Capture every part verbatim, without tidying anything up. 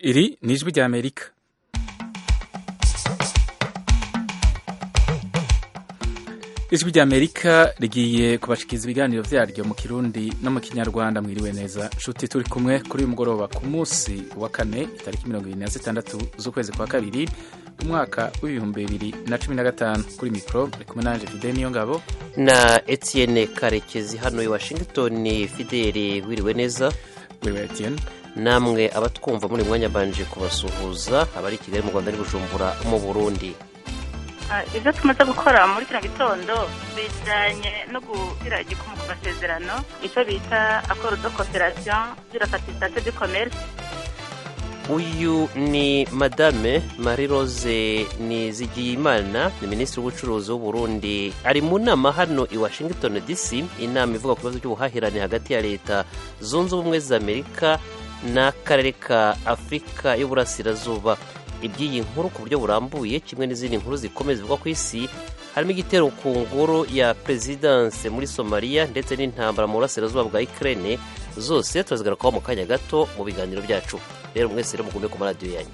Iri ni ijwi ry'Amerika. Ijwi ry'Amerika rigiye kubashikiriza ibiganiro vyaryo mu Kirundi no mu Kinyarwanda. Mwiriwe neza nshuti, turi kumwe kuri uyu mugoroba ku munsi wa kane itariki mirongo ibiri na zitandatu z'ukwezi kwa kabiri umwaka w'ibihumbi bibiri na cumi na gatanu. Kuri mikro ari kumwe nanje Fidel Niyongabo na Etienne Karekezi hano i Washington. Fidel, wiriwe neza? Wiriwe Etienne. Namwe abatwumva muri mwanya banje kubasuhuza abari Kigali mu Rwanda n'Ibujumbura mu Burundi. Ibyo tumaze gukora muri kino gitondo bijanye no gushyira igikumu ku masezerano icyo bita accord de coopération sur la facilitation du commerce. Uyu ni Madame Marie Rose Nizigiyimana, ni Minisitiri w'Ubucuruzi w'u Burundi, ari mu nama hano i Washington D C, inama ivuga ku bibazo by'ubuhahirane hagati ya leta zunze ubumwe za Amerika n'akarere ka Afurika y'Uburasirazuba. Iby'iyi nkuru ku buryo burambuye kimwe n'izindi nkuru zikomeye zivugwa ku isi, harimo igitero ku ngoro ya Presidence muri Somalia ndetse n'intambara mu burasirazuba bwa Ukraine, zose turazagarukaho mu kanya gato mu biganiro byacu. Rero mwese rero mugume ku maradiyo yanyu.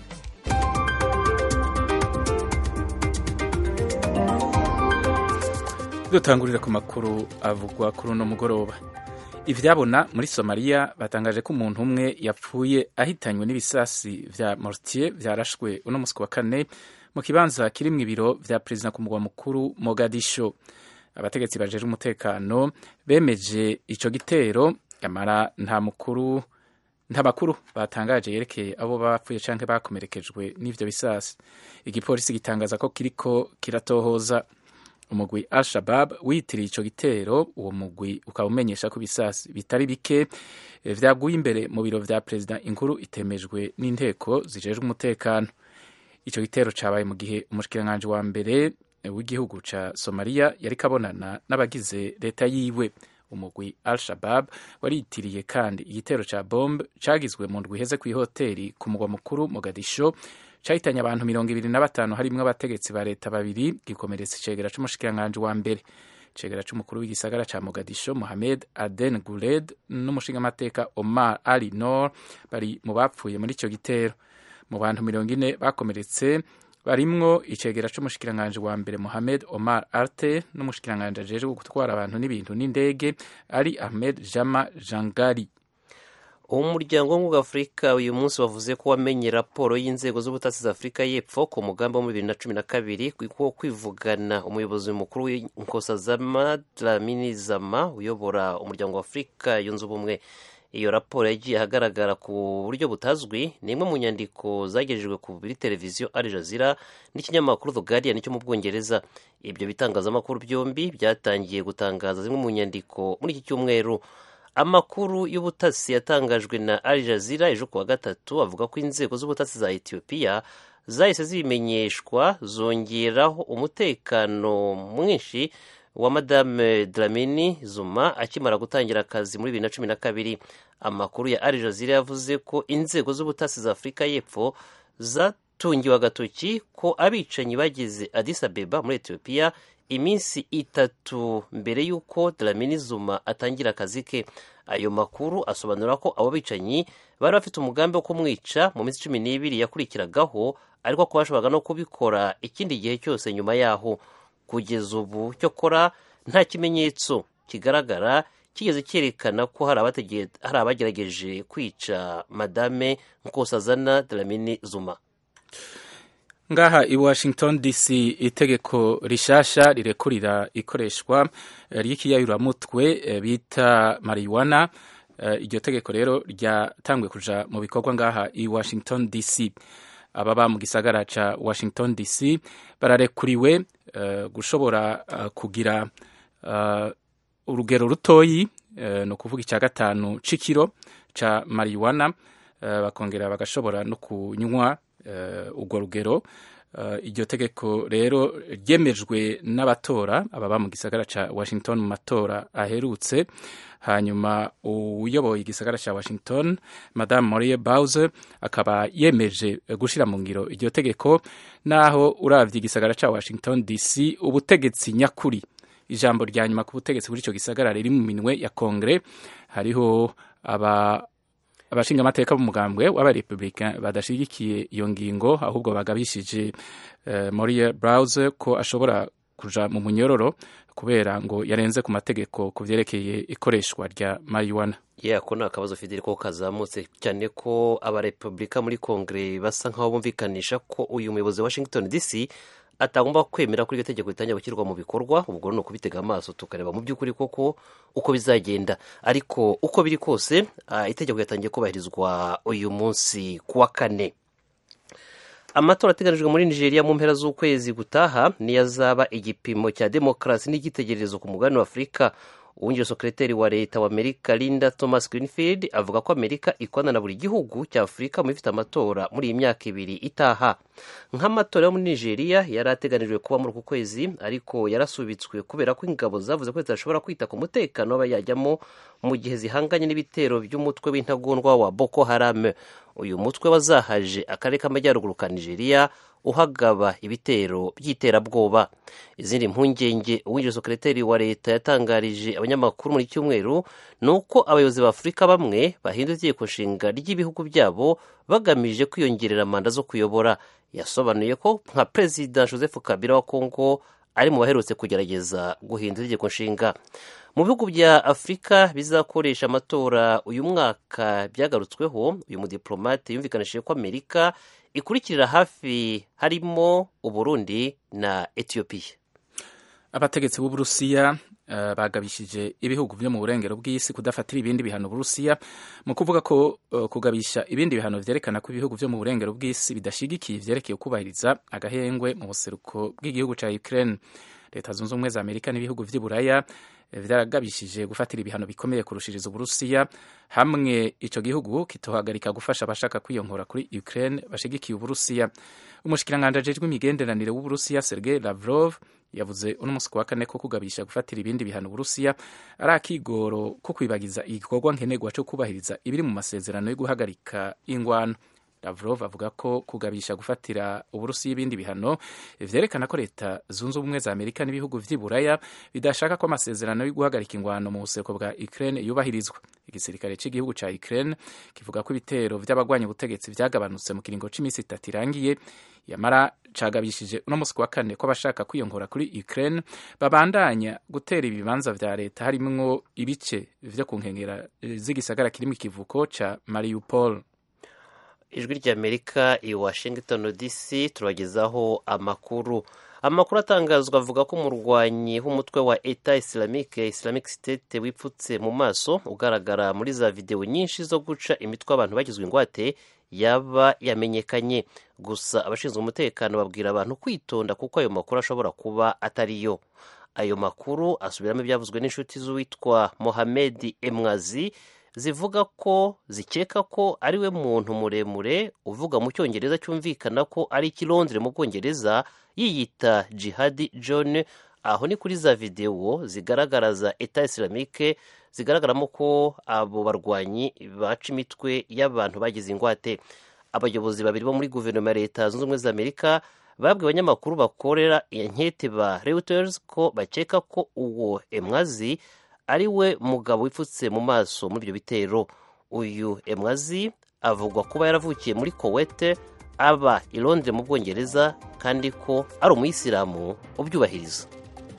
Dutangurira ku makuru avugwa kuri uno mugoroba. Ivyabona muri Somalia batangaje ko umuntu umwe yapfuye ahitanywe n'ibisasi vya mortier vyarashwe uno musi wa kane mu kibanza kirimwe ibiro vya president ku mugwa mukuru Mogadisho. Abategetsi bajeje umutekano bemeje ico gitero, yamara nta mukuru nta makuru batangaje yerekeye abo bapfuye canke bakomerekejwe n'ivyo bisasi. Igipolisi gitangaza ko kiriko kiratohoza. Umugwi Al-Shabaab witiriye ico gitero, uwo mugwi ukaba umenyesha ko bisasi bitari bike vyaguye imbere mu biro vya president, inkuru itemejwe n'inteko zijejwe umutekano. Ico gitero cabaye mu gihe umushikiranganje wa mbere w'igihugu ca Somalia yari kabonana n'abagize leta yiwe. Umugwi Al-Shabaab waritiriye kandi igitero ca bombe cagizwe mu ndwi iheze kw'ihoteri ku mugwa mukuru Mogadisho, cahitanye abantu mirongo ibiri na batanu harimwo abategetsi ba leta babiri, gikomeretsa icegera c'umushikiranganje wa mbere. Icegera c'umukuru w'igisagara ca Mogadisho Mohamed Aden Guled n'umushingamateka Omar Ali Noor bari mu bapfuye muri ico gitero. Mu bantu mirongo ine bakomeretse barimwo icegera c'umushikiranganje wa mbere Mohamed Omar Arte n'umushikiranganje ajejwe gutwara abantu n'ibintu n'indege Ali Ahmed Jama Jangari. Umuryango w'Ubumwe Afurika uyu munsi wavuze ko wamenye raporo y'inzego z'ubutasi za Afurika y'Epfo ku mugambi wo mu bibiri na cumi na kabiri wo kwivugana umuyobozi mukuru w'Inkosazana Dlamini Zuma uyobora umuryango wa Afurika yunze ubumwe. Iyo raporo yagiye ahagaragara ku buryo butazwi, ni imwe mu nyandiko zagejejwe ku biri televiziyo Al Jazeera n'ikinyamakuru The Guardian cyo mu Bwongereza. Ibyo bitangazamakuru byombi byatangiye gutangaza zimwe mu nyandiko muri iki cyumweru. Amakuru y'ubutasi yatangajwe na Al Jazeera ejo kuwa gatatu avuga ko inzego z'ubutasi za Ethiopia zahise zibimenyeshwa zongeraho umutekano mwinshi wa Madame Dlamini Zuma akimara gutangira akazi muri bibiri na cumi na kabiri. Amakuru ya Al Jazeera yavuze ko inzego z'ubutasi za Afurika y'Epfo zatungiwe agatoki ko abicanyi bageze Addis Abeba muri Ethiopia iminsi itatu mbere y'uko Dlamini Zuma atangira akazi ke. Ayo makuru asobanura ko abo bicanyi bari bafite umugambi wo kumwica mu minsi cumi n'ibiri yakurikiragaho, ariko ko bashoboraga no kubikora ikindi gihe cyose nyuma yaho. Kugeza ubu cyokora nta kimenyetso kigaragara kigeze cyerekana ko hari hari abagerageje kwica Madame Nkosazana Dlamini Zuma. Ngaha i Washington D C itegeko rishasha rirekurira ikoreshwa ry'ikiyayuramutwe bita marijuana. Iryo tegeko rero ryatangwe kuja mu bikorwa ngaha i Washington D C. Ababa mu gisagara ca Washington D C bararekuriwe uh, gushobora uh, kugira uh, urugero rutoyi, uh, no kuvuga icya gatanu c'ikiro ca marijuana, uh, bakongera bagashobora no kunywa uh, urwo rugero. Uh, iryo tegeko rero ryemejwe n'abatora ababa mu gisagara ca Washington mu matora aherutse. Hanyuma uyoboye igisagara ca Washington Madame Muriel Bowser akaba yemeje gushira mu ngiro iryo tegeko, naho uravye igisagara ca Washington D C ubutegetsi nyakuri, ijambo rya nyuma ku butegetsi buri ico gisagara riri mu minwe ya Kongre. Hariho aba abashinga amateka b'umugambwe w'abarepublicain badashigikiye iyo ngingo ahubwo bagabishije uh, Muriel Browse ko ashobora kuja mu munyororo kubera ngo yarenze ku mategeko ku vyerekeye ikoreshwa rya marijuana. Yeah, ko nta kabazo Fidel ko kazamutse cyane ko abarepublika muri Kongre basa nkaho bumvikanisha ko uyu muyobozi wa Washington D C atagomba kwemera kuri iryo tegeko ritangira gushyirwa mu bikorwa. Ubwo ni ukubitega amaso tukareba mu by'ukuri koko uko bizagenda, ariko uko biri kose uh, itegeko yatangiye kubahirizwa uyu munsi kuwa kane. Amatora ateganijwe muri Nigeria mu mpera z'ukwezi gutaha niyo azaba igipimo cya demokarasi n'igitegererezo ku mugabane wa Afurika. Uwungirije sekreteri wa leta wa Amerika Linda Thomas Greenfield avuga ko Amerika ikorana na buri gihugu cya Afurika mu bifite amatora muri iyi myaka ibiri itaha. Nk'amatora yo muri Nigeria yari ateganijwe kuba muri uku kwezi ariko yarasubitswe kubera ko ingabo zavuze ko zidashobora kwita ku mutekano w'abayajyamo mu gihe zihanganye n'ibitero by'umutwe w'intagondwa wa Boko Haram. Uyu mutwe wazahaje akarere k'amajyaruguru ka Nigeria uhagaba ibitero by'iterabwoba. Izindi mpungenge uwungirije sekreteri wa leta yatangarije abanyamakuru muri cyumweru nuko abayobozi ba Afurika bamwe bahinduye itegeko nshinga ry'ibihugu byabo bagamije kwiyongerera manda zo kuyobora. Yasobanuye ko nka President Joseph Kabila wa Kongo ari mu baherutse kugerageza guhindura itegeko nshinga. Mu bihugu bya Afurika bizakoresha amatora uyu mwaka byagarutsweho, uyu mudiplomate yumvikanishije ko Amerika ikurikirira hafi harimo Uburundi na Ethiopia. Abategetsi b'Uburusiya uh, bagabishije ibihugu byo mu burengero bw'isi kudafatira ibindi bihano Burusiya mu kuvuga ko uh, kugabisha ibindi bihano vyerekana ko ibihugu byo mu burengero bw'isi bidashigikiye vyerekeye kubahiriza agahengwe mu buseruko bw'igihugu ca Ukraine. Leta zunze ubumwe za Amerika n'ibihugu vy'i Buraya vyaragabishije gufatira ibihano bikomeye kurushiriza Uburusiya hamwe ico gihugu kitohagarika gufasha abashaka kwiyonkora kuri Ukraine bashigikiye Uburusiya. Umushikiranganje ajejwe imigenderanire w'Uburusiya Sergei Lavrov yavuze uno musi wa kane ko kugabisha gufatira ibindi bihano Uburusiya ari akigoro ko kwibagiza igikorwa nkenerwa cyo kubahiriza ibiri mu masezerano yo guhagarika ingwano. Lavrov avuga ko kugabisha gufatira Uburusiya ibindi bihano vyerekana ko leta zunze ubumwe za Amerika n'ibihugu vy'i Buraya bidashaka ko amasezerano yo guhagarika ingwano mu buseruko bwa Ukraine yubahirizwa. Igisirikare cy'igihugu ca Ukraine kivuga ko ibitero vy'abagwanya ubutegetsi vyagabanutse mu kiringo c'imisi itatu irangiye, yamara cagabishije uno musi wa kane ko abashaka kwiyongora kuri Ukraine babandanya gutera ibibanza vya leta harimwo ibice vyo ku nkengera z'igisagara kirimo ikivuko ca Mariupol. Ijwi ry'Amerika i Washington D C turagezaho amakuru. Amakuru atangazwa avuga ko umurwanyi w'umutwe wa Eta Islamique Islamic State wipfutse mu maso ugaragara muri za video nyinshi zo guca imitwe abantu bagizwe ingwate yaba yamenyekanye. Gusa abashinzwe umutekano babwira abantu kwitonda kuko ayo makuru ashobora kuba atariyo. Ayo makuru asubiramo ibyavuzwe n'inshuti z'uwitwa Mohamed Emwazi zivuga ko zikeka ko ari we muntu muremure uvuga mu cyongereza cyumvikana ko ari Kilondre mu Bwongereza yiyita Jihadi John. Aho ni kuri za video zigaragara za Eta Islamique zigaragaramo ko abo barwanyi baca imitwe y'abantu bagize ingwate. Abayobozi babiri bo muri guverinoma ya Leta zunze ubumwe za Amerika babwiye abanyamakuru bakorera inkete ba Reuters ko bakeka ko uwo Emwazi ari we mugabo wipfutse mu maso muri ibyo bitero. Uyu Emwazi avugwa kuba yaravukiye muri Kuwait aba i Londres mu Bwongereza kandi ko ari umuyisilamu ubyubahiriza.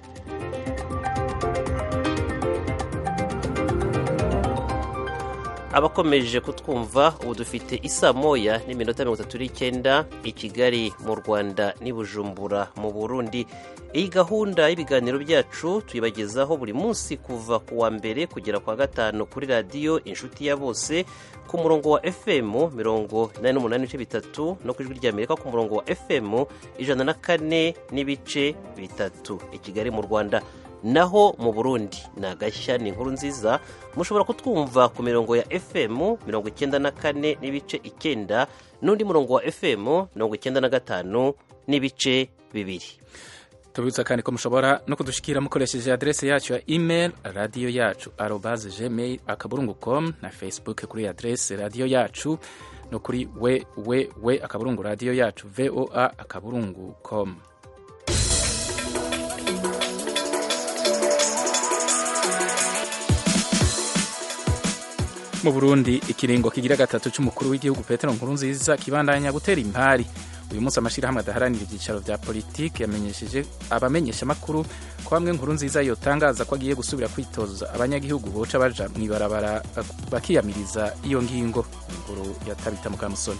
Abakomeje kutwumva ubu dufite isa moya n'iminota mirongo itatu n'icyenda i Kigali mu Rwanda n'i Bujumbura mu Burundi. Iyi gahunda y'ibiganiro byacu tuyibagezaho buri munsi kuva ku wa mbere kugera kwa gatanu kuri radiyo Inshuti ya Bose ku murongo wa F M mirongo inani n'umunani n'ibice bitatu no ku Ijwi ry'Amerika ku murongo wa F M ijana na kane n'ibice bitatu i Kigali mu Rwanda. Naho mu Burundi na gashya ni inkuru nziza mushobora kutwumva ku mirongo ya F M mirongo icyenda na kane n'ibice icyenda n'undi murongo wa F M mirongo icyenda na gatanu n'ibice bibiri. Tubibutsa kandi ko mushobora no kudushikira mukoresheje adresse yacu ya email radio yacu arobase gmail akaburungu com na Facebook kuri adresse radio yacu no kuri we we we akaburungu radio yacu voa akaburungu com. mu Burundi ikiringo kigira gatatu c'umukuru w'igihugu Petero Nkurunziza kibandanya gutera impari. Uyu munsi amashirahamwe adaharanira ibyicaro vya politiki yamenyesheje abamenyesha makuru ko bamwe Nkurunziza yotangaza ko agiye gusubira kwitoza abanyagihugu boca baja mwibarabara bakiyamiriza iyo ngingo. Inkuru ya Tabita Mukamusoni.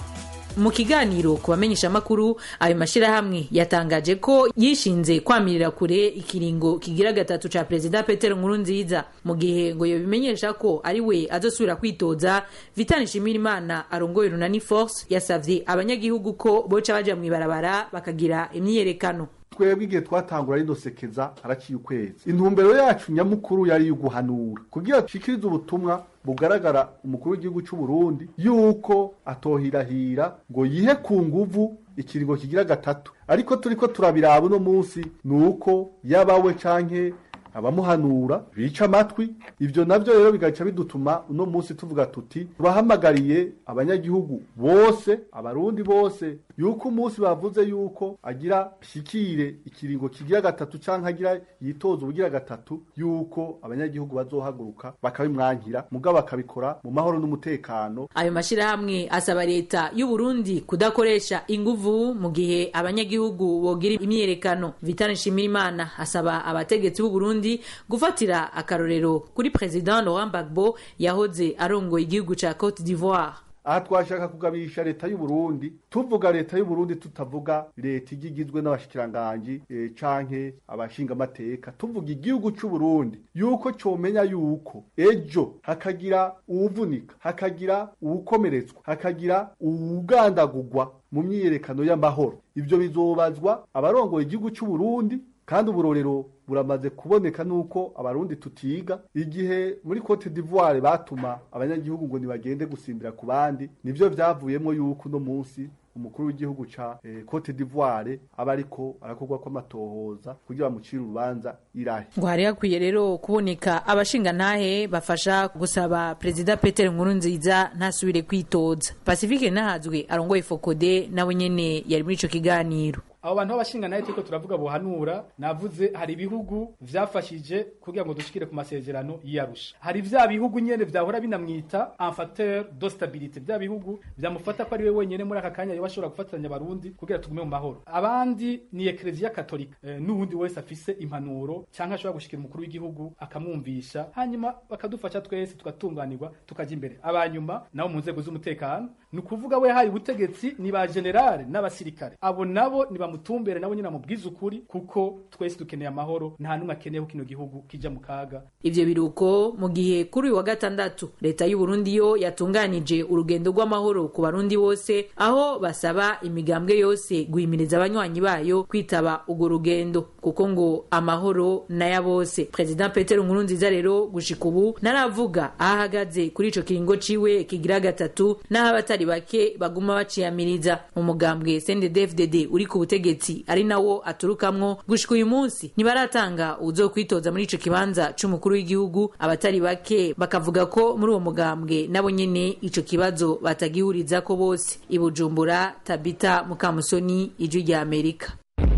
Mu kiganiro ku bamenyesha makuru ayo mashirahamwe yatangaje ko yishinze kwamirira kure ikiringo kigira gatatu ca President Petero Nkurunziza mu gihe ngo yo bimenyesha ko ari we azosubira kwitoza. Vital Nshimirimana arongoye Runani Force yasavye abanyagihugu ko boca baja mwibarabara bakagira imyiyerekano. Twebwe igihe twatangura ridosekeza haraciye ukwezi, intumbero yacu nyamukuru yari yuguhanura kugira dushikirize ubutumwa bugaragara umukuru w'igihugu cy'u Burundi yuko atohirahira ngo yihe ku nguvu ikiringo kigira gatatu. Ariko turiko turabiraba no munsi nuko yabawe canke abamuhanura bica amatwi. Ivyo navyo rero bigaca bidutuma uno munsi tuvuga tuti turahamagariye abanyagihugu bose, abarundi bose, yuko umunsi bavuze yuko agira shikire ikiringo kigira gatatu canke agira yitoza ubugira gatatu, yuko abanyagihugu bazohaguruka bakabimwankira mugabo bakabikora mu mahoro n'umutekano. Ayo mashirahamwe asaba leta y'u Burundi kudakoresha inguvu mu gihe abanyagihugu bogira imyerekano. Vital Nshimirimana asaba abategetsi b'u Burundi gufatira akarorero kuri President Laurent Gbagbo yahoze arongoye igihugu ca Cote d'Ivoire. Aha twashaka kugabisha leta y'u Burundi. Tuvuga leta y'u Burundi tutavuga leta igizwe n'abashikiranganji e, canke abashinga amateka. Tuvuga igihugu cy'u Burundi yuko comenya yuko ejo hakagira uwuvunika, hakagira uwukomeretswa, hakagira uwugandagurwa mu myiyerekano y'amahoro. Ivyo bizobazwa abarongoye igihugu cy'u Burundi, kandi uburorero buramaze kuboneka nuko abarundi tutiga. Igihe muri Cote d'Ivoire batuma abanyagihugu ngo nibagende gusimbira ku bandi, nivyo vyavuyemo yuko no munsi umukuru w'igihugu ca eh, Cote d'Ivoire aba ariko arakorwa ko amatohoza kugira bamucire urubanza irahe. Ngo hari hakwiye rero kuboneka abashinga ntahe bafasha gusaba President Petero Nkurunziza ntasubire kwitoza. Pacifique Nahazwe arongoye Fokode nawe nyene yari muri ico kiganiro. Abo bantu b'abashinga nayo turiko turavuga buhanura, navuze hari ibihugu vyafashije kugira ngo dushikire ku masezerano y'Arusha. Hari vya bihugu nyene vyahora binamwita un facteur de stabilité, vya bihugu vyamufata ko ari we wenyene muri aka kanya yabashobora gufatanya abarundi kugira tugume mu mahoro. Abandi ni Ecclesia Catholique, e, n'ubundi wese afise impanuro canke ashobora gushikira umukuru w'igihugu akamwumvisha, hanyuma bakadufasha twese tugatunganirwa tukaja imbere. Abanyuma nabo mu nzego z'umutekano, ni kuvuga we hari ubutegetsi ni ba general n'abasirikare, abo nabo ni mutumbere nabo nyina mubwiza ukuri kuko twese dukeneye amahoro, nta numwe akeneye ko kino gihugu kija mu kaga. Ivyo biruko mu gihe kuri wa gatandatu leta y'u Burundi yo yatunganije urugendo rw'amahoro ku barundi bose, aho basaba imigambwe yose guhimiriza abanywanyi bayo kwitaba ugo rugendo kuko ngo amahoro naya bose. President Petero Nkurunziza rero gushika ubu naravuga ahagaze kuri ico kiringo ciwe kigira gatatu, naho abatari bake baguma baciyamiriza. Mu mugambwe C N D D F D D uri ku butegetsi ari nawo aturukamwo gushika uyu munsi ntibaratanga uzokwitoza muri ico kibanza c'umukuru w'igihugu. Abatari bake bakavuga ko muri uwo mugambwe nabo nyene ico kibazo batagihuriza ko bose. I Bujumbura, Tabita Mukamusoni, Ijwi rya Amerika.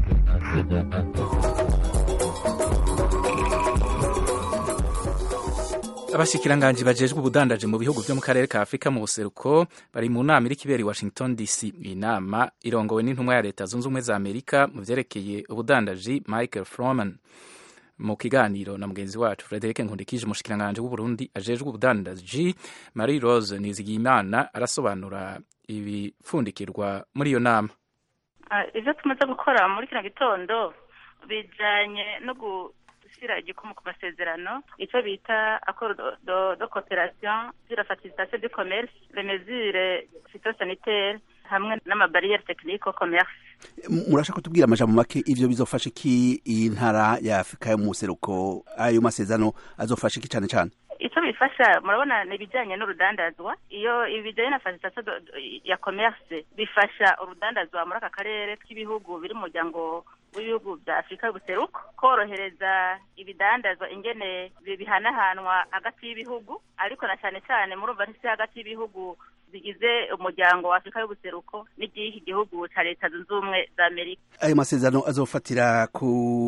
Abashikiranganji bajejwe ubudandaje mu bihugu vyo mu karere ka Afrika mu buseruko bari mu nama iri kibera i Washington D C. Inama irongowe n'intumwa ya leta zunze ubumwe za Amerika mu vyerekeye ubudandaji Michael Froman. Mu kiganiro na mugenzi wacu Frederic Nkundikije, umushikiranganje w'u Burundi ajejwe ubudandaji Marie Rose Nizigiyimana arasobanura ibifundikirwa muri iyo nama. Ivyo tumaze gukora muri kino gitondo bijanye no gushyira igikumu ku masezerano, icyo bita accord de, de coopération sur la facilitation du commerce, les mesures phytosanitaires hamwe n'amabarriere technique au commerce. Murashaka kutubwira amajambo make ivyo bizofasha ki intara ya Afrika yo mu seruko, ayo masezerano azofasha ki cyane cyane? Icyo bifasha murabona ni bijanye n'urudandazwa. Iyo ibijanye na facilitation ya commerce bifasha urudandazwa muri aka karere k'ibihugu biri mu muryango w'ibihugu bya Afrika y'ubuseruko, korohereza ibidandazwa ingene bihanahanwa hagati y'ibihugu, ariko na cyane cyane murumva ntisi hagati y'ibihugu zigize umuryango wa Afrika y'ubuseruko n'iki gihugu ca leta zunze ubumwe za Amerika. Ayo masezerano azofatira ku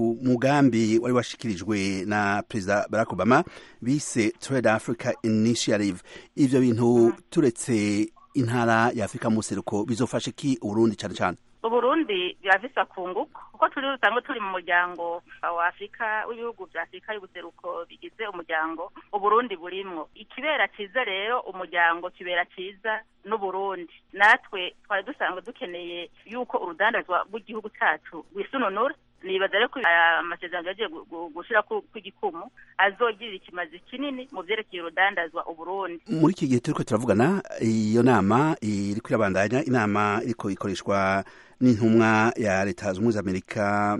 mugambi wari washikirijwe na Perezida Barack Obama bise Trade Africa Initiative. Ivyo bintu turetse intara ya Afrika mu seruko bizofasha ki Burundi cyane cyane? Uburundi birafisa kunguko kuko turi rutango turi mu muryango wa Afrika w'ibihugu bya Afrika y'ubuseruko bigize umuryango Uburundi burimwo. Ikibera ciza rero umuryango kibera ciza n'Uburundi. Natwe twari dusanga dukeneye yuko urudandazwa rw'igihugu cyacu rwisununura. Nibaza rero ko amasezerano yagiye gushira ku gikumu azogirira ikimazi kinini mu vyerekeye urudandazwa Uburundi. Muri iki gihe turiko turavugana iyo nama iri kwirabandanya, inama iriko ikoreshwa n'intumwa ya leta z'Ubumwe za Amerika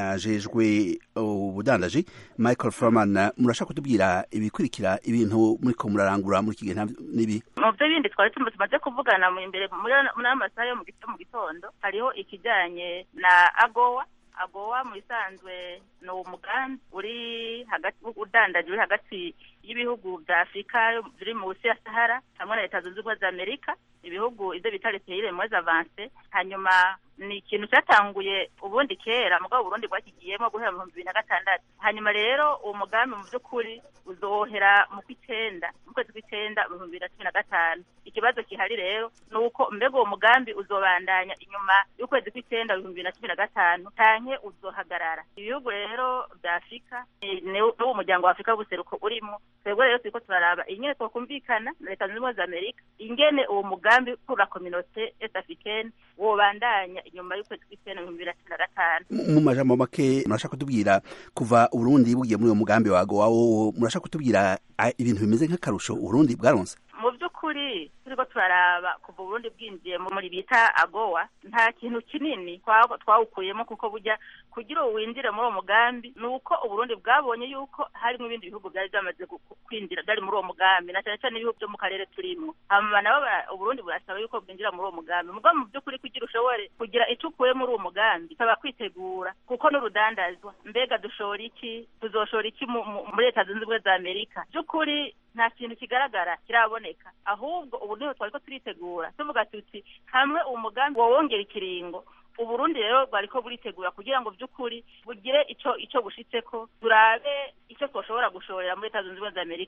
yajejwe ubudandaji Michael Furman. Murashaka kutubwira ibikurikira ibintu muri ko murarangura muri iki gihe nibi? Mu byo bindi twari tumaze kuvugana mu imbere muri amasaha yo mu gitondo hariho ikijanye na AGOA. AGOA mu isanzwe no umugambi uri hagati udandaje uri hagati y'ibihugu bya Afrika biri mu Busi ya Sahara hamwe na leta zunze ubumwe za Amerika, ibihugu ivyo bitari pays moins avancé. Hanyuma ni ikintu cyatanguye ubundi kera mugabo Burundi bwakigiyemo guhera mu bibiri na gatandatu. Hanyuma rero uwo mugambi mu by'ukuri uzohera mu kwicenda mu kwezi kw'icenda mu bibiri na cumi na gatanu. Ikibazo kihari rero nuko mbego uwo mugambi uzobandanya inyuma y'ukwezi kw'icenda mu bibiri na cumi na gatanu tanke uzohagarara. Ibihugu rero bya Afrika n'uwo muryango wa Afrika y'ubuseruko urimo, twebwe rero turiko turaraba ingene twokumvikana na leta zunze ubumwe za Amerika ingene uwo mugambi pour la communauté est africaine wobandanya inyuma y'ukwezi kw'icenda mu bibiri na cumi na gatanu. Mu majambo make murashaka kutubwira kuva Uburundi bugiye muri uwo mugambi wa AGOA, murashaka kutubwira ibintu bimeze nk'akarusho Uburundi bwaronse? Mu by'ukuri turiko turaraba kuva Burundi bwinjiye muri bita AGOA nta kintu kinini twawukuyemo, kuko burya kugira uwinjire muri uwo mugambi nuko Uburundi bwabonye yuko harimo ibindi bihugu byari byamaze kwinjira byari muri uwo mugambi, na cyane cyane ibihugu byo mu karere turimo. Hama nabo Uburundi burasaba yuko bwinjira muri uwo mugambi, mugabo mu by'ukuri kugira ushobore kugira icyo ukuye muri uwo mugambi saba kwitegura, kuko n'urudandazwa mbega dushora iki, tuzoshora iki muri leta zunze ubumwe za Amerika. By'ukuri nta kintu kigaragara kiraboneka, ahubwo ubu niho twariko turitegura tuvuga tuti hamwe uwo mugambi wongera ikiringo Uburundi rero bwariko buritegura kugira ngo by'ukuri bugire ico ico bushitseko, turabe ico twoshobora gushorera muri leta zunze ubumwe za Amerika.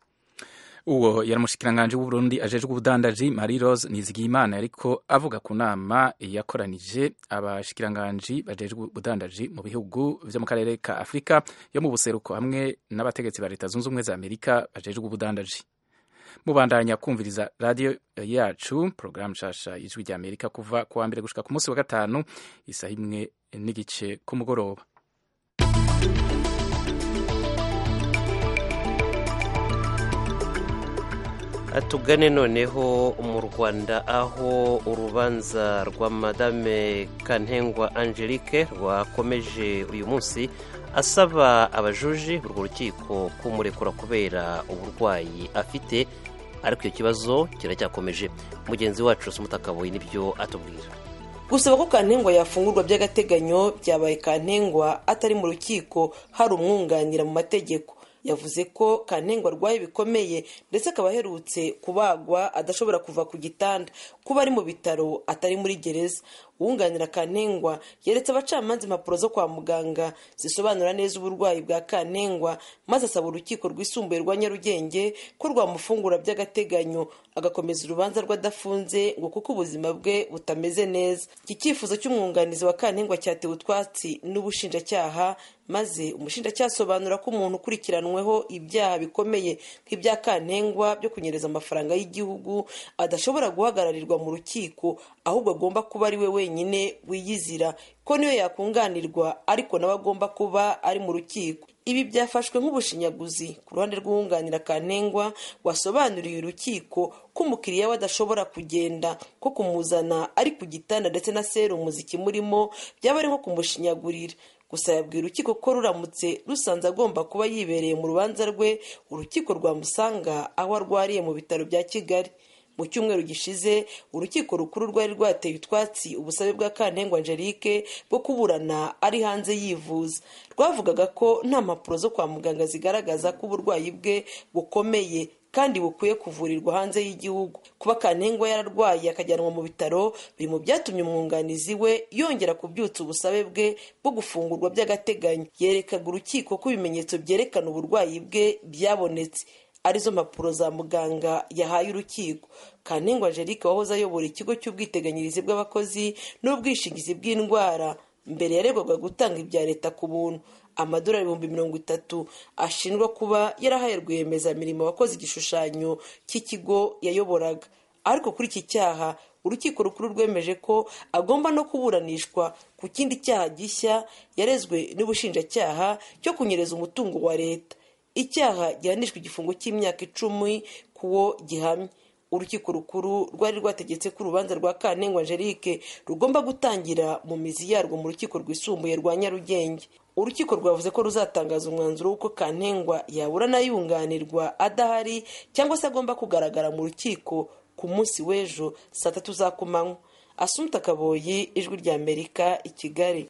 Uwo yari umushikiranganje w'Uburundi ajejwe ubudandaji Marie Rose Nizigiyimana ariko avuga ku nama yakoranije abashikiranganje bajejwe ubudandaji mu bihugu vyo mu karere ka Afrika yo mu buseruko hamwe n'abategetsi ba leta zunze ubumwe za Amerika bajejwe ubudandaji. Mubandanya kumviriza radio yacu program shasha ijwi rya Amerika kuva kuwa mbere gushika ku munsi wa gatanu isaha imwe n'igice ku mugoroba. Atugane noneho mu Rwanda aho urubanza rwa Madame Kantengwa Angelique rwakomeje uyu munsi asaba abajuji urwo rukiko kumurekura kubera uburwayi afite, ariko iyo kibazo kiracyakomeje. Mugenzi wacu Sumutakaboyi nibyo atubwira. Gusaba ko Kantengwa yafungurwa by'agateganyo byabaye Kantengwa atari mu rukiko hari umwunganira mu mategeko. Yavuze ko Kantengwa arwaye bikomeye ndetse akaba aherutse kubagwa adashobora kuva ku gitanda, kuba ari mu bitaro atari muri gereza. Uwunganira Kantengwa yeretse abacamanza impapuro zo kwa muganga zisobanura neza uburwayi bwa Kantengwa, maze asaba urukiko rwisumbuye rwa Nyarugenge ko rwamufungura by'agateganyo agakomeza urubanza rw'adafunze ngo kuko ubuzima bwe butameze neza. Iki cyifuzo cy'umwunganizi wa Kantengwa cyatewe utwatsi n'ubushinjacyaha, maze umushinjacyaha asobanura ko umuntu ukurikiranweho ibyaha bikomeye nk'ibya Kantengwa byo kunyereza amafaranga y'igihugu adashobora guhagararirwa mu rukiko, ahubwo agomba kuba ari we wenyine wiyizira, ko niyo yakunganirwa ariko nawe agomba kuba ari mu rukiko. Ibi byafashwe nk'ubushinyaguzi ku ruhande rw'uwunganira Kantengwa wasobanuriye urukiko ko umukiriya we adashobora kugenda, ko kumuzana ari ku gitanda ndetse na serumu zikimurimo byaba ari nko kumushinyagurira. Gusa yabwiye urukiko ko ruramutse rusanze agomba kuba yibereye mu rubanza rwe, urukiko rwamusanga aho arwariye mu bitaro bya Kigali. Mu cyumweru gishize urukiko rukuru rwari rwateye utwatsi ubusabe bwa Kantengwa Angelique bwo kuburana ari hanze yivuza. Rwavugaga ko nta mpapuro zo kwa muganga zigaragaza ko uburwayi bwe bukomeye kandi bukwiye kuvurirwa hanze y'igihugu. Kuba Kantengwa yararwaye akajyanwa mu bitaro biri mu byatumye umwunganizi we yongera kubyutsa ubusabe bwe bwo gufungurwa by'agateganyo. Yerekaga urukiko ko ibimenyetso byerekana uburwayi bwe byabonetse, arizo mpapuro za muganga yahaye urukiko. Kantengwa Angelique wahoze ayobora ikigo cy'ubwiteganyirize bw'abakozi n'ubwishingizi bw'indwara mbere yaregwaga gutanga ibya leta ku buntu amadolari ibihumbi mirongo itatu ashinjwa kuba yarahaye rwiyemezamirimo wakoze igishushanyo cy'ikigo yayoboraga. Ariko kuri iki cyaha urukiko rukuru rwemeje ko agomba no kuburanishwa ku kindi cyaha gishya yarezwe n'ubushinjacyaha cyo kunyereza umutungo wa leta, icyaha gihanishwa igifungo cy'imyaka icumi kuwo gihamye. Urukiko rukuru rwari rwategetse ko urubanza rwa Kantengwa Angelique rugomba gutangira mu mizi yarwo mu rukiko rwisumbuye rwa Nyarugenge. Urukiko rwavuze ko ruzatangaza umwanzuro w'uko Kantengwa yaburana yunganirwa adahari cyangwa se agomba kugaragara mu rukiko ku munsi w'ejo saa tatu za kumanywa. Assumpta Kaboyi, Ijwi rya Amerika, i Kigali.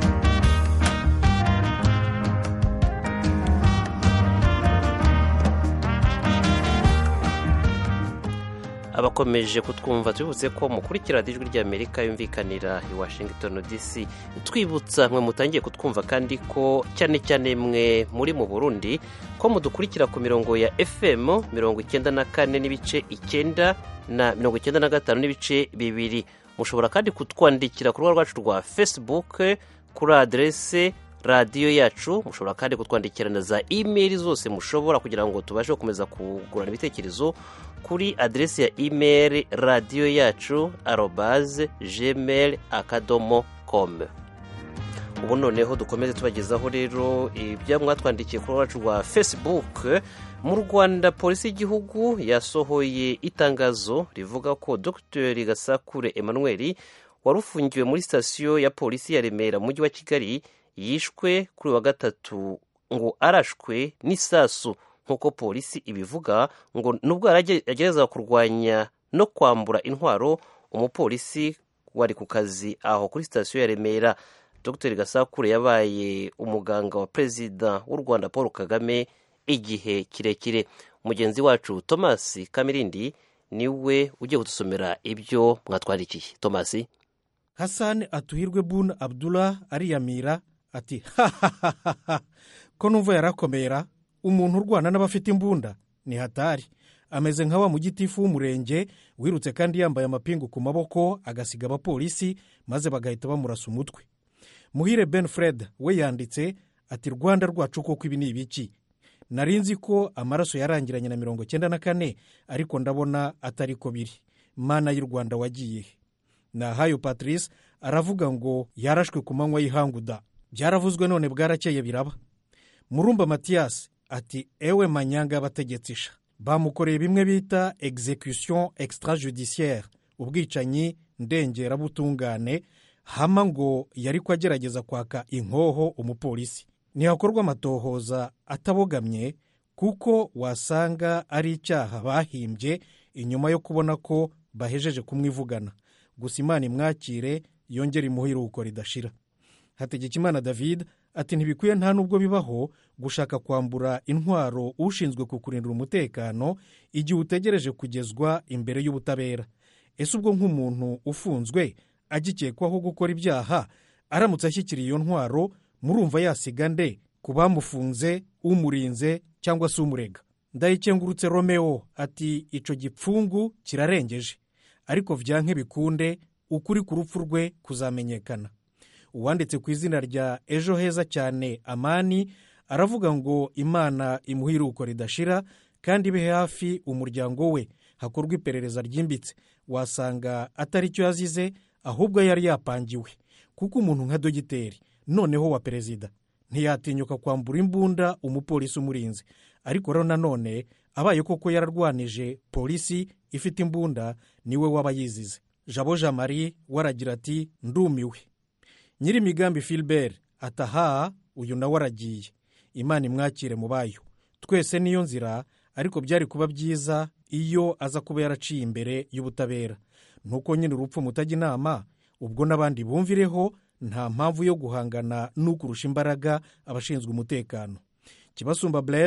abakomeje kutwumva tubibutse ko mukurikira Ijwi rya Amerika yumvikanira i Washington D C. Twibutsa mwe mutangiye kutwumva kandi ko cyane cyane mwe muri mu Burundi ko mudukurikira ku mirongo ya F M mirongo icyenda na kane n'ibice icyenda na mirongo icyenda na gatanu n'ibice bibiri. Mushobora kandi kutwandikira ku rubuga rwacu rwa Facebook kuri adresse radio yacu. Mushobora kandi kutwandikira na za email zose mushobora kugira ngo tubashe gukomeza kugurana ibitekerezo kuri adresse ya email radio yacu arobase gmail akadomo com. Ubu noneho dukomeze tubagezaho rero ibya mwatwandikiye kuri rwacu rwa Facebook. Mu Rwanda polisi y'igihugu yasohoye itangazo rivuga ko Dr Gasakure Emmanuel warufungiwe muri sitasiyo ya polisi ya Remera mu mujyi wa Kigali yishwe kuri wa gatatu ngo arashwe n'isasu nk'uko polisi ibivuga, ngo nubwo aragereza kurwanya no kwambura intwaro umupolisi wari ku kazi aho kuri sitasiyo ya Remera. Dr Gasakure yabaye umuganga wa Perezida w'u Rwanda Paul Kagame igihe kirekire. Mugenzi wacu Thomas Kamirindi niwe ugiye kudusomera ibyo mwatwandikiye. Thomas. Hassan Atuhirwe Bun Abdullah ariyamira ati ko numva yarakomera umuntu urwana n'abafite imbunda ni hatari, ameze nka wa mugitifu w'umurenge wirutse kandi yambaye amapingu ku maboko agasiga abapolisi maze bagahita bamurasa umutwe. Muhire Ben Fred we yanditse ati Rwanda rwacu koko ibi ni ibiki, narinzi ko amaraso yarangiranye na mirongo cyenda na kane ariko ndabona atari ko biri, mana y'u Rwanda wagiye. Na Hayo Patrice aravuga ngo yarashwe ku manywa y'ihanguda, byaravuzwe none bwarakeye biraba. Murumba Mathias ati ewe manyanga y'abategetsi, bamukoreye bimwe bita execution extrajudiciaire, ubwicanyi ndengera butungane, hama ngo yari kwagerageza kwaka inkoho umupolisi. Ntihakorwa amatohoza atabogamye kuko wasanga ari icyaha bahimbye inyuma yo kubona ko bahejeje kumwivugana. Gusa Imana imwakire yongera imuhiruko ridashira. Hategekimana David ati ntibikwiye nta nubwo bibaho gushaka kwambura intwaro ushinzwe kukurindira umutekano igihe utegereje kugezwa imbere y'ubutabera. Ese ubwo nk'umuntu ufunzwe agikekwaho gukora ibyaha aramutse ashyikiriye iyo ntwaro murumva yasiga nde ku bamufunze, umurinze cyangwa se umurega? Ndayikengurutse Romeo ati ico gipfungu kirarengeje, ariko vyanke bikunde ukuri ku rupfu rwe kuzamenyekana. Uwanditse ku izina rya Ejo Heza cyane Amani aravuga ngo Imana imuhiruko ridashira kandi be hafi umuryango we, hakorwa iperereza ryimbitse wasanga atari cyo yazize ahubwo yari yapangiwe, kuko umuntu nka dogiteri noneho wa perezida ntiyatinyuka kwambura imbunda umupolisi umurinze. Ariko rero nanone abaye koko yararwanije polisi ifite imbunda niwe waba yizize. Jabo Jamari waragira ati ndumiwe. Nyiri migambi Philbert ataha uyu nawe waragiye, Imana imwakire mu bayo. Twese niyo nzira, ariko byari kuba byiza iyo aza kuba yaraciye imbere y'ubutabera. Nuko nyine urupfu mutajya inama, ubwo n'abandi bumvireho nta mpamvu yo guhangana n'ukurusha imbaraga abashinzwe umutekano. Kibasumba Blaise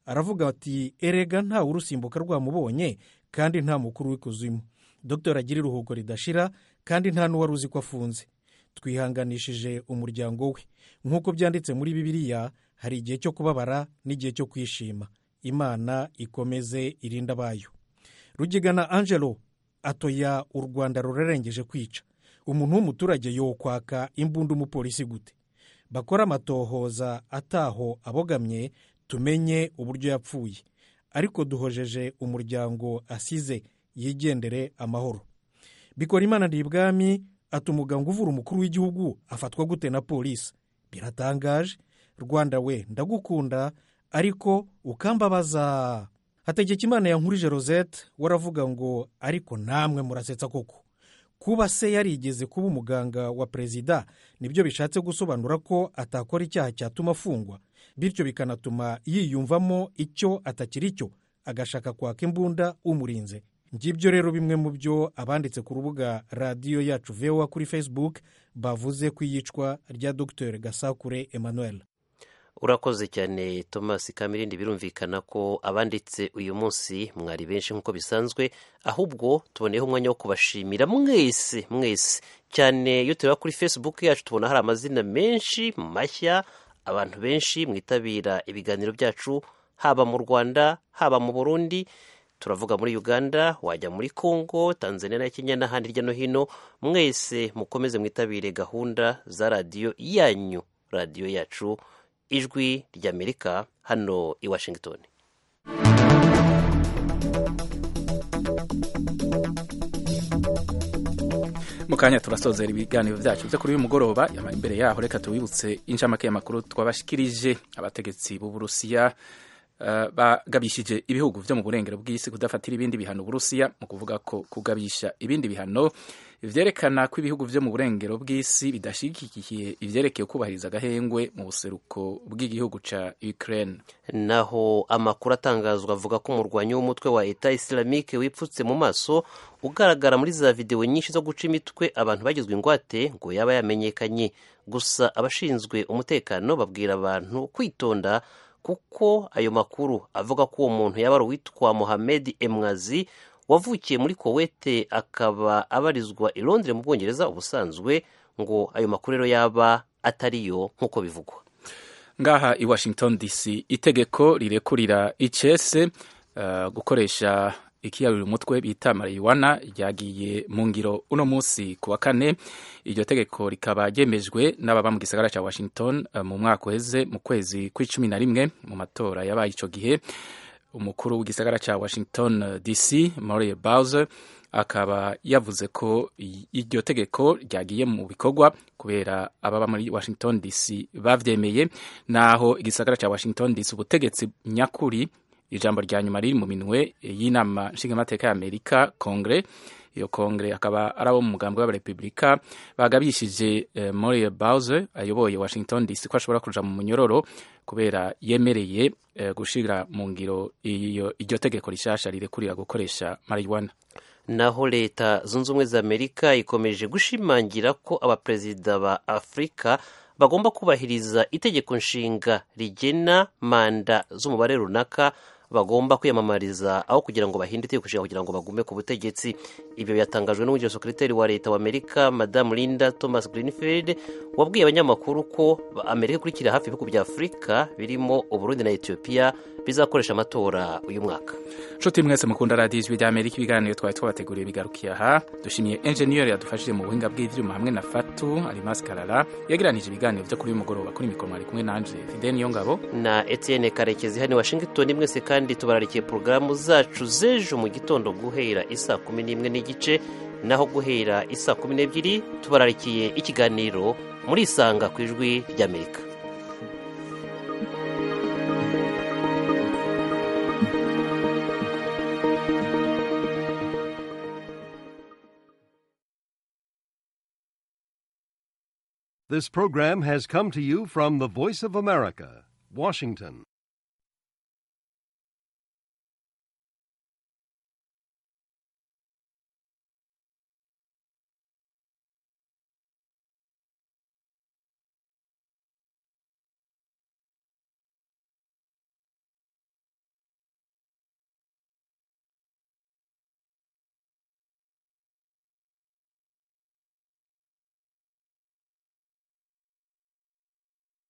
aravuga ati erega ntawe urusimbuka rwamubonye kandi nta mukuru w'ikuzimu. Dr agira iruhuko ridashira kandi nta n'uwari uzi ko afunze. Twihanganishije umuryango we. Nk'uko byanditse muri Bibiliya, hari igihe cyo kubabara n'igihe cyo kwishima. Imana ikomeze irinda abayo. Rugigana Angelo atoya u Rwanda rurerengeje kwica. Umuntu w'umuturage yo kwaka imbunda umupolisi gute? Bakora amatohoza ataho abogamye tumenye uburyo yapfuye. Ariko duhojeje umuryango asize yigendere amahoro. Bikora Imana Ndibwami atumuga uvura umukuru w'igihugu afatwa gute na polisi? Biratangaje. Rwanda we ndagukunda ariko ukambabaza. Hategekimana Yankurije Rosette waravuga ngo ariko namwe murasetsa koko. Kuba se yarigeze kuba umuganga wa perezida nibyo bishatse gusobanura ko atakora icyaha cyatuma afungwa, bityo bikanatuma yiyumvamo icyo atakiri cyo agashaka kwaka imbunda umurinze. Ngibyo rero bimwe mu byo abanditse ku rubuga radiyo yacu V O A kuri Facebook bavuze ku iyicwa rya Dr Gasakure Emmanuel. Urakoze cyane Thomas Kamirindi. Birumvikana ko abanditse uyu munsi mwari benshi nk'uko bisanzwe, ahubwo tuboneyeho umwanya wo kubashimira mwese mwese cyane. Iyo tureba kuri Facebook yacu tubona hari amazina menshi mashya, abantu benshi mwitabira ibiganiro byacu, haba mu Rwanda haba mu Burundi, turavuga muri Uganda, wajya muri Congo, Tanzania na Kenya n'ahandi hirya no hino. Mwese mukomeze mwitabire gahunda za radiyo yanyu, radiyo yacu Ijwi ry'Amerika hano i Washington. Mukanya turasozera ibiganiro byacu byo kuri uyu mugoroba. Imbere yaho reka tubibutse inshamake y'amakuru twabashikirije. Abategetsi b'u Burusiya uh, bagabishije ibihugu byo mu burengero bw'isi kudafatira ibindi bihano Burusiya, mu kuvuga ko kugabisha ibindi bihano ivyerekana ko ibihugu byo mu burengero bw'isi bidashigikiye ivyerekeye kubahiriza agahengwe mu buseruko bw'igihugu ca Ukraine. Naho amakuru atangazwa avuga ko umurwanyi w'umutwe wa Etat Islamique wipfutse mu maso ugaragara muri za video nyinshi zo guca imitwe abantu bagizwe ingwate ngo yaba yamenyekanye. Gusa abashinzwe umutekano babwira abantu kwitonda kuko ayo makuru avuga ko uwo muntu yaba ari uwitwa Mohamed Emwazi wavukiye muri Kuwait akaba abarizwa i Londres mu Bwongereza. Ubusanzwe ngo ayo makuru rero yaba atariyo nk'uko bivugwa. Ngaha i Washington D C itegeko rirekurira icese uh, gukoresha ikiyarura umutwe bita marijuana ryagiye mu ngiro uno munsi ku wa kane. Iryo tegeko rikaba ryemejwe n'ababa mu gisagara cya Washington uh, mu mwaka uheze mu kwezi kw'icumi na rimwe mu matora yabaye ico gihe. Umukuru w'igisagara cya Washington D C Muriel Bowser akaba yavuze ko iryo tegeko ryagiye mu bikorwa kubera ababa muri Washington D C bavyemeye, naho igisagara cya Washington D C ubutegetsi nyakuri ijambo rya nyuma riri mu minwe y'inama nshingamateka ya Amerika Kongre. Iyo Kongre akaba arabo mu mugambi w'abarepublika bagabishije eh, Muriel Bowser ayoboye Washington D C ko ashobora kuja mu munyororo kubera yemereye eh, gushira mu ngiro iyo iryo tegeko rishasha rirekurira gukoresha marijuana. Naho leta zunze ubumwe za Amerika ikomeje gushimangira ko abaperezida ba Afrika bagomba kubahiriza itegeko nshinga rigena manda z'umubare runaka bagomba kwiyamamariza aho kugira ngo bahinde itegeko nshinga kugira ngo bagume ku butegetsi. Ibyo byatangajwe n'umuyobozi sekretari wa leta wa Amerika Madame Linda Thomas Greenfield wabwiye abanyamakuru ko Amerika ikurikira hafi ibihugu bya Afrika birimo Uburundi na Ethiopia bizakoresha amatora uyu mwaka. Nshuti mwese mukunda radiyo Ijwi ry'Amerika, ibiganiro twari twabateguriye bigarukiye aha. Dushimiye engineer yadufashije mu buhinga bw'ivyuma hamwe na Fatu Alimas Karara yagiranije ibiganiro byo kuri uyu mugoroba. Kuri mikoro ari kumwe nanje Fidel Niyongabo na Etienne Karekezi hano Washington. Mwese kandi tubararikiye programu zacu z'ejo mu gitondo guhera isa kumi n'imwe n'igice, naho guhera isa kumi n'ebyiri tubararikiye ikiganiro muri Isanga ku Ijwi ry'Amerika. This program has come to you from the Voice of America, Washington.